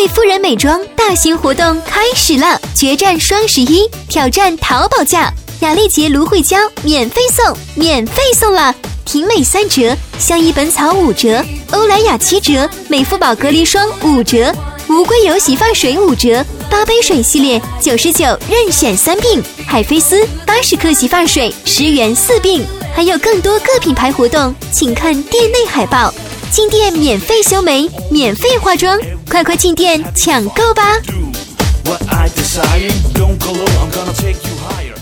瑞夫人美妆大型活动开始了，决战双11，挑战淘宝价，雅丽洁芦荟胶免费送了，婷美3折，相宜本草5折，欧莱雅7折，美肤宝隔离霜5折，无硅油洗发水5折，8杯水系列99任选3并，海飞丝80克洗发水10元4并，还有更多各品牌活动，请看店内海报。进店免费修眉，免费化妆，快进店抢购吧！